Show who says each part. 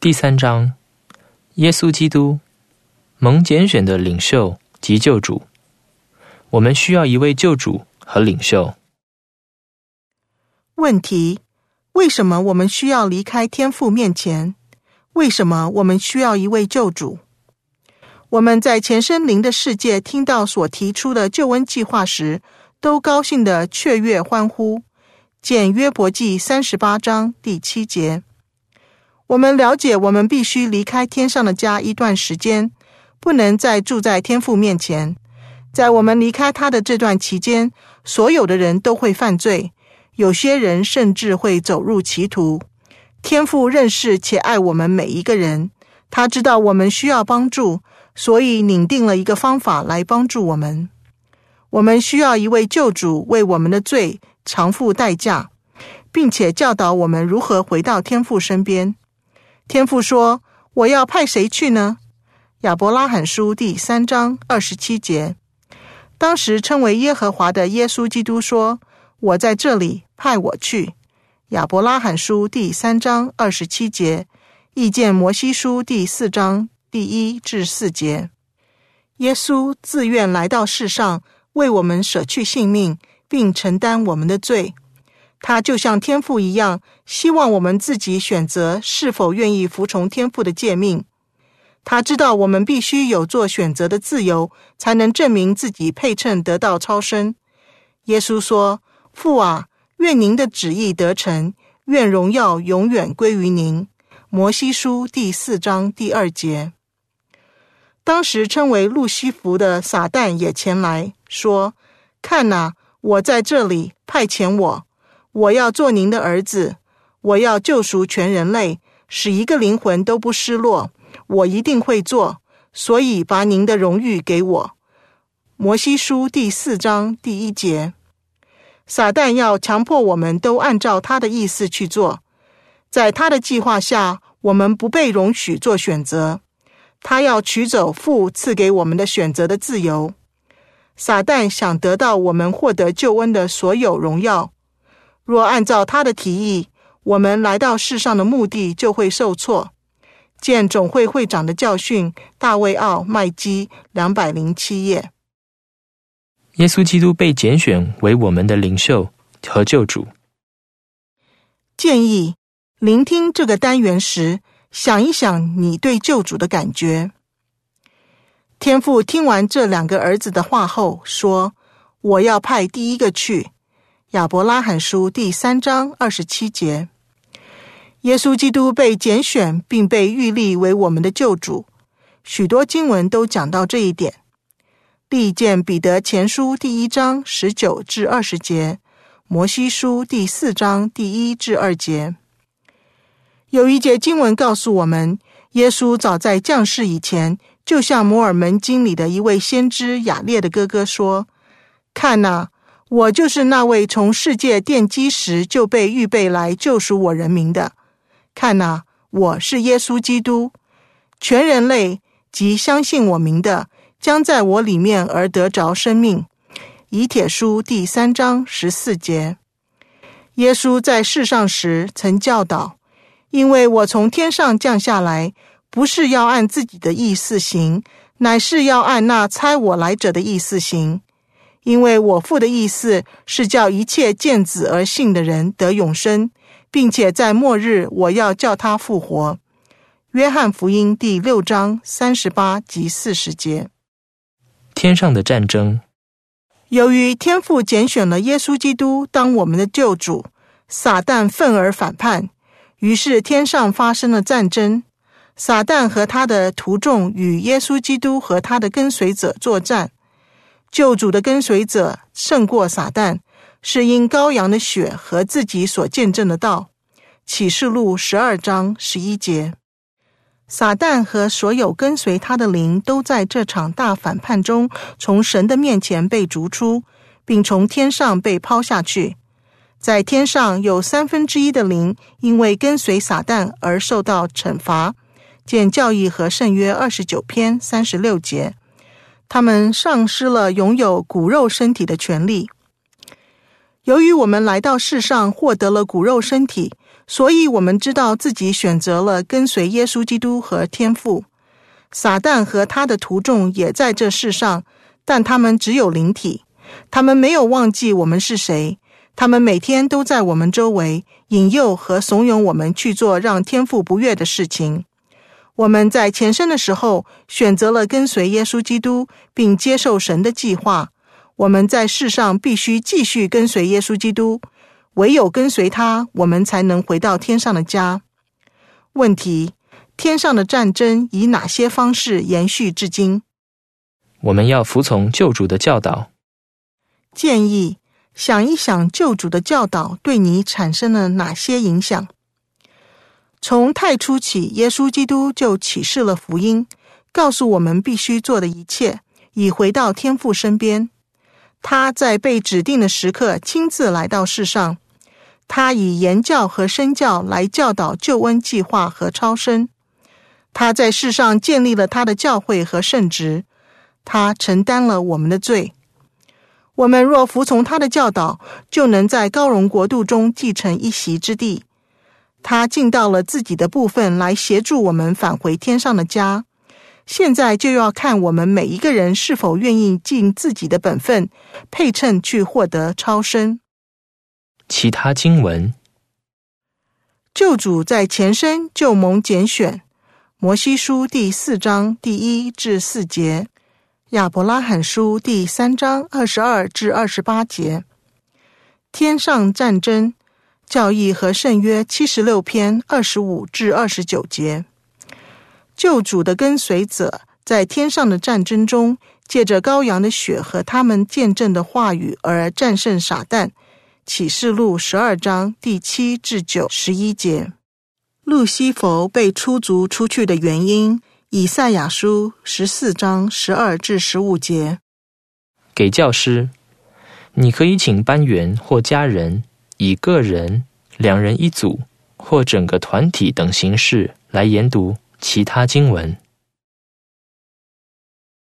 Speaker 1: 第3章，耶稣基督，蒙拣选的领袖及救主。我们需要一位救主和领袖。
Speaker 2: 问题：为什么我们需要离开天父面前？为什么我们需要一位救主？我们在前生灵的世界听到所提出的救恩计划时，都高兴地雀跃欢呼。见约伯记38章第7节。我们了解我们必须离开天上的家一段时间，不能再住在天父面前。在我们离开他的这段期间，所有的人都会犯罪，有些人甚至会走入歧途。天父认识且爱我们每一个人，他知道我们需要帮助，所以拟定了一个方法来帮助我们。我们需要一位救主为我们的罪偿付代价，并且教导我们如何回到天父身边。天父说：我要派谁去呢？亚伯拉罕书第3章27节。当时称为耶和华的耶稣基督说：我在这里，派我去。亚伯拉罕书第3章27节，意见摩西书第4章第1至4节。耶稣自愿来到世上，为我们舍去性命，并承担我们的罪。他就像天父一样，希望我们自己选择是否愿意服从天父的诫命。他知道我们必须有做选择的自由，才能证明自己配称得到超生。耶稣说：父啊，愿您的旨意得成，愿荣耀永远归于您。摩西书第4章第2节。当时称为路西弗的撒旦也前来说：看哪，我在这里，派遣我，我要做您的儿子，我要救赎全人类，使一个灵魂都不失落，我一定会做，所以把您的荣誉给我。摩西书第4章第1节。撒旦要强迫我们都按照他的意思去做，在他的计划下，我们不被容许做选择，他要取走父赐给我们的选择的自由。撒旦想得到我们获得救恩的所有荣耀，若按照他的提议，我们来到世上的目的就会受挫。见总会会长的教训，大卫奥麦基207页。
Speaker 1: 耶稣基督被拣选为我们的领袖和救主。
Speaker 2: 建议聆听这个单元时，想一想你对救主的感觉。天父听完这2个儿子的话后说：我要派第一个去。亚伯拉罕书第3章27节。耶稣基督被拣选并被预立为我们的救主，许多经文都讲到这一点。例见彼得前书第1章19至20节，摩西书第4章第1至2节。有一节经文告诉我们，耶稣早在降世以前，就像摩尔门经里的一位先知雅列的哥哥说：看哪，我就是那位从世界奠基时就被预备来救赎我人民的。看哪，我是耶稣基督，全人类及相信我名的，将在我里面而得着生命。以帖书第3章14节。耶稣在世上时曾教导：因为我从天上降下来，不是要按自己的意思行，乃是要按那差我来者的意思行。因为我父的意思是叫一切见子而信的人得永生，并且在末日我要叫他复活。约翰福音第6章38及40节。
Speaker 1: 天上的战争。
Speaker 2: 由于天父拣选了耶稣基督当我们的救主，撒旦愤而反叛，于是天上发生了战争。撒旦和他的徒众与耶稣基督和他的跟随者作战。救主的跟随者胜过撒旦，是因羔羊的血和自己所见证的道。启示录12章11节。撒旦和所有跟随他的灵都在这场大反叛中从神的面前被逐出，并从天上被抛下去。在天上有1/3的灵因为跟随撒旦而受到惩罚，见教义和圣约29篇36节。他们丧失了拥有骨肉身体的权利。由于我们来到世上获得了骨肉身体， 所以我们知道自己选择了跟随耶稣基督和天父。撒旦和他的徒众也在这世上，但他们只有灵体，他们没有忘记我们是谁，他们每天都在我们周围，引诱和怂恿我们去做让天父不悦的事情。我们在前生的时候选择了跟随耶稣基督，并接受神的计划。我们在世上必须继续跟随耶稣基督，唯有跟随他，我们才能回到天上的家。问题：天上的战争以哪些方式延续至今？
Speaker 1: 我们要服从救主的教导。
Speaker 2: 建议想一想救主的教导对你产生了哪些影响。从太初起，耶稣基督就启示了福音，告诉我们必须做的一切，以回到天父身边。他在被指定的时刻亲自来到世上，他以言教和身教来教导救恩计划和超生。他在世上建立了他的教会和圣职，他承担了我们的罪。我们若服从他的教导，就能在高荣国度中继承一席之地。他尽到了自己的部分来协助我们返回天上的家。现在就要看我们每一个人是否愿意尽自己的本分，配称去获得超生。
Speaker 1: 其他经文：
Speaker 2: 救主在前生就蒙拣选，摩西书第4章第1至4节，亚伯拉罕书第3章22至28节，天上战争教义和圣约76篇25至29节。救主的跟随者在天上的战争中，借着羔羊的血和他们见证的话语而战胜撒旦。启示录12章第7至9、11节。路西弗被出逐出去的原因，以赛亚书14章12至15节。
Speaker 1: 给教师，你可以请班员或家人，以个人、2人一组或整个团体等形式来研读其他经文。